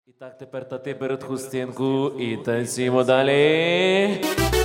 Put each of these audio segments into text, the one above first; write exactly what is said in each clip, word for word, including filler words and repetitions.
І так, тепер тати беруть хустинку і танцюємо далі.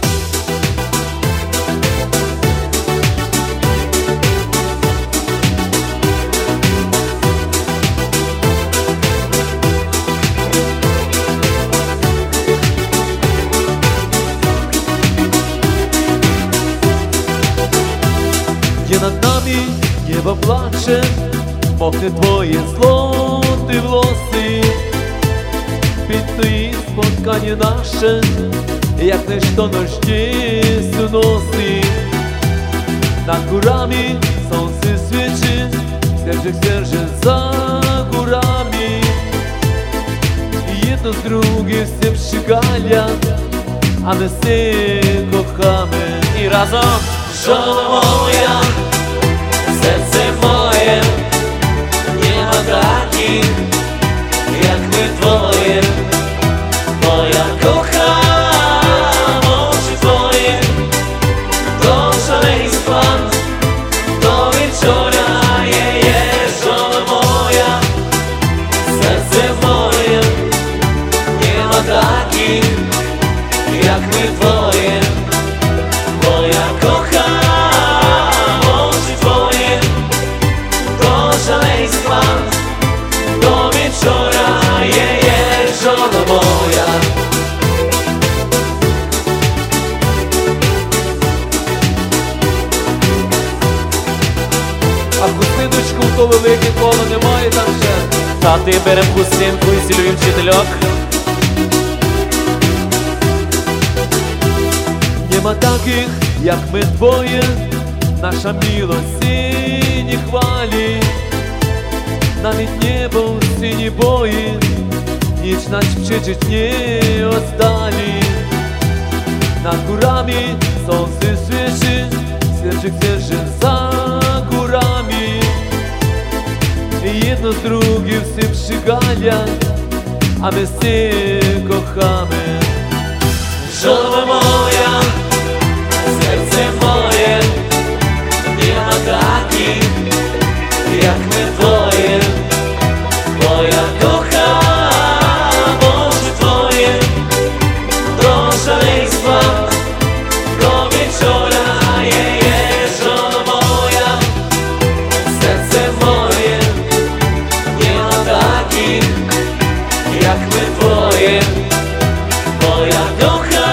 Є над нами небо плаче, мокне твоє злоти волоси, під твої споткання наше, як нечто ночні суноси. Над górami сонце свічить, стержик стержить за górami. Jedno z drugim się przygalia, a my się kochamy. І разом. Żona moja, serce moje, nie ma takich jak my twoje. Moja kocham, oczy twoje, do szaleństwa, do wieczora. Je, je, żona moja, serce moje, nie ma takich jak my twoje. Moja kocham, oczy twoje, do szaleństwa, do wieczora. Je, je, żona moja. А хустиночку то велике коло немає там ще. Тати берем хустинку і цілюємо вчительок. Nie ma takich jak my dwoje, nasza miłość nie chwali. Nawet niebo się nie boi, nic nas przecież nie oddali. Nad górami słońce świeci, serce wierzy za górami. Jedno z drugim się przygalia, a my się kochamy. Żona moja, serce moje, nie ma takich jak my twoje. Moja kocham, oczy twoje, do szaleństwa, do wieczora. Je, je, żona moja, serce moje, nie ma takich jak my twoje. Moja kocham.